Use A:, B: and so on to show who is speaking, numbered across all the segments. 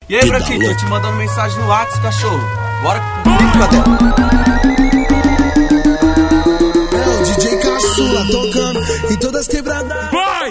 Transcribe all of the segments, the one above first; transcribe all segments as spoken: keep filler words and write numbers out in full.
A: E aí, Branquinho, tô te mandando mensagem no WhatsApp, cachorro. Bora comigo, cadê?
B: É o D J Caçula tocando em todas as quebradas.
C: Vai!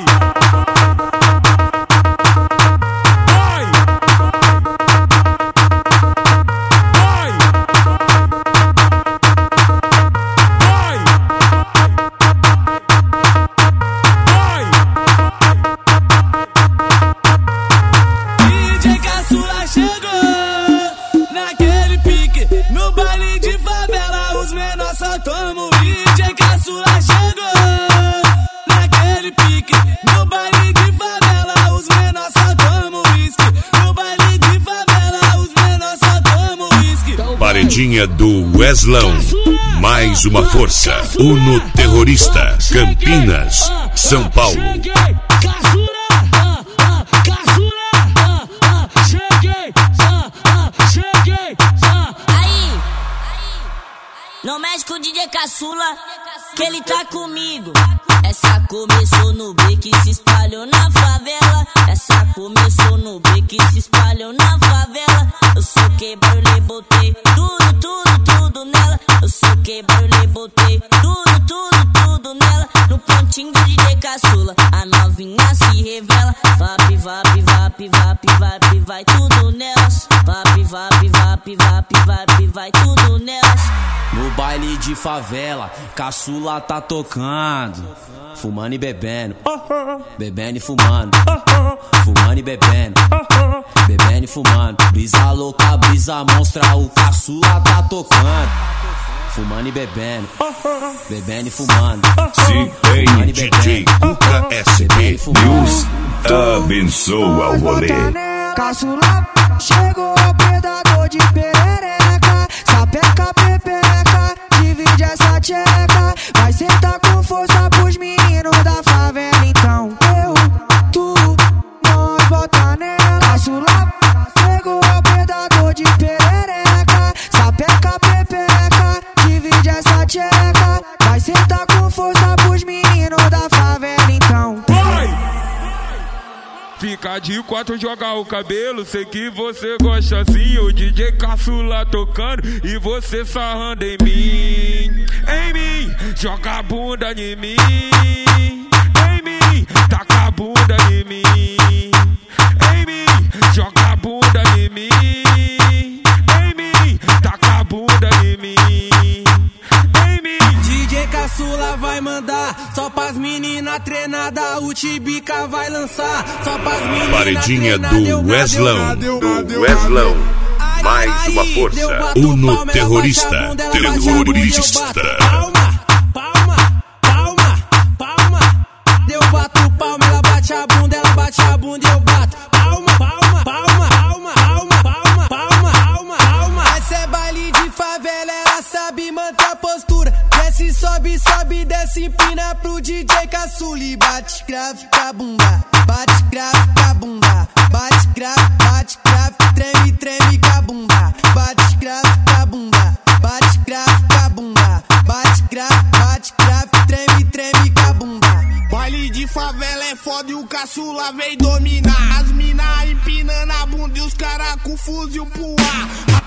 D: Só tomo D J Caçula chegou naquele pique. No baile de favela, os menores só tomam whisky. No baile de favela, os menores só tomam whisky.
E: Paredinha do Weslão, mais uma força. Uno Terrorista, Campinas, São Paulo.
F: Não mexe com o D J Caçula, que ele tá comigo. Essa começou no beat que se espalhou na favela. Essa começou no beat que se espalhou na favela. Eu soquei barulho, botei tudo, tudo, tudo nela. Eu soquei barulho, botei tudo, tudo, tudo nela. No pontinho do D J Caçula, a novinha se revela. Vap, vap, vap, vap, vap, vai tudo nelas. Vap, vap, vap, vap, vap, vai tudo nelas.
G: No baile de favela, Caçula tá tocando, fumando e bebendo, bebendo e fumando, fumando e bebendo, bebendo e fumando. Brisa louca, brisa monstra, o Caçula tá tocando, fumando e bebendo, bebendo e fumando.
E: Se tem D J Cuca S B News, abençoa o rolê.
B: Caçula chegou, predador de perereca, sapeca, pepeca, divide essa tcheca. Vai sentar com força pros meninos da favela. Então eu, tu, nós bota nela. Caçula chegou, predador de perereca, sapeca, pepeca, divide essa tcheca. Vai sentar com força pros meninos da favela. Então
C: fica de quatro, jogar o cabelo. Sei que você gosta assim. O D J Caçula tocando e você sarrando em mim. Em mim, joga a bunda em mim. Em mim, taca a bunda em mim. Em mim, joga a bunda em mim. Em mim, taca a bunda em mim. Em mim.
D: D J Caçula vai mandar só pras meninas treinadas. O Tibica vai lançar só pras meninas.
E: Paredinha do Weslão, do Weslão, mais uma força. Uno Terrorista, terrorista.
D: Palma, palma, palma, palma. Eu bato palma, ela bate a bunda, ela bate a bunda e eu bato. Palma, palma, palma, palma, palma, palma, palma, palma, palma. Essa é baile de favela, ela sabe manter a postura. Desce, sobe, sobe, desce, empina pro D J Caçula e bate grave com a bunda. Bate grave com a bunda. Bate grave, bate grave, treme, treme com a bunda. Bate grave com a bunda. Bate grave com a bunda. Bate grave, bate grave, treme, treme com a bunda.
B: Baile de favela é foda e o Caçula vem dominar. As mina empinando a bunda e os caras com fuzil pro ar.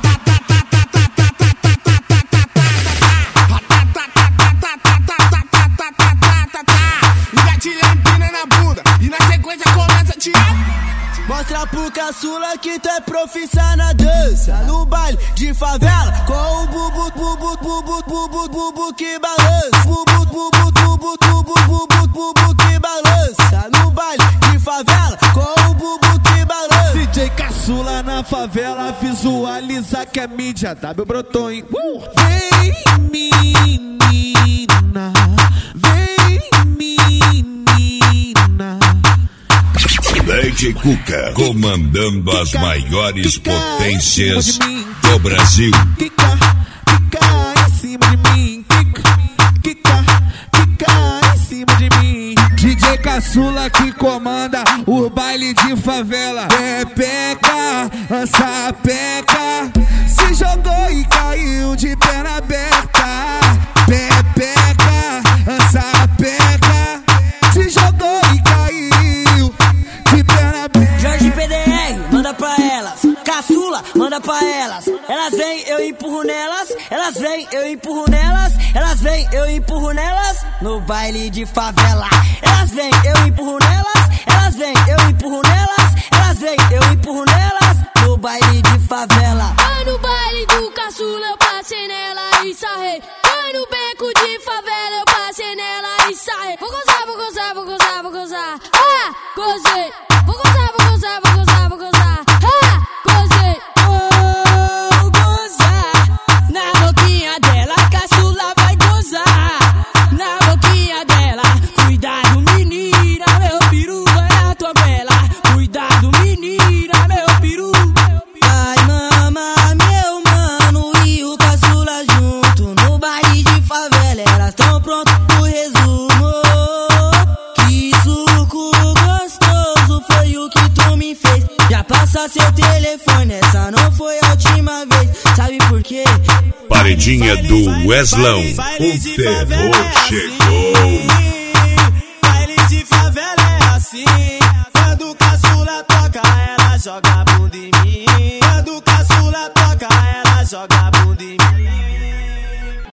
D: Mostra pro Caçula que tu é profissa na dança. No baile de favela, com o bubu, bubu, bubu, bubu, bubu que balança. Bubu, bubu, bubu, bubu, bubu, bubu que balança. No baile de favela, com o bubu que balança.
H: D J Caçula na favela, visualiza que é mídia W brotou, hein? Uh! Vem menina, vem menina.
E: D J Cuca, comandando as maiores potências do Brasil.
H: Quica, quica em cima de mim. Quica, quica, quica em cima de mim. D J Caçula que comanda o baile de favela. Pepeca, sapeca, se jogou e caiu de perna aberta. Pepeca, sapeca, se jogou e caiu de perna aberta.
F: Jorge P D R, manda pra ela. Caçula, manda pra elas. Elas vêm, eu empurro nelas. Elas vêm, eu empurro nelas. Elas vêm, eu empurro nelas. No baile de favela. Elas vêm, eu empurro nelas. Elas vêm, eu empurro nelas. Elas vêm, eu empurro nelas. No baile de favela.
I: Vai no baile do caçula, eu passei nela e sarrei. Vai no beco de favela, eu passei nela e sarrei. Vou gozar, vou gozar, vou gozar, vou gozar. Ah, gozei. Vou gozar, vou gozar, vou gozar, vou gozar. Ah, gozei. Vou gozar. Na boquinha dela, a caçula vai gozar. Na boquinha dela, cuidado menina, meu peru vai na tua bela. Cuidado menina, meu peru.
F: Ai mama, meu mano e o caçula junto no baile de favela. Elas tão prontas pro resumo. Que suco gostoso foi o que tu me fez. Já passa seu telefone, essa não foi a última vez. Sabe por quê?
E: Paredinha do Weslão. O terror chegou.
D: Baile de favela é assim. Quando o caçula toca, ela joga a bunda em mim. Quando o caçula toca, ela joga a bunda em mim.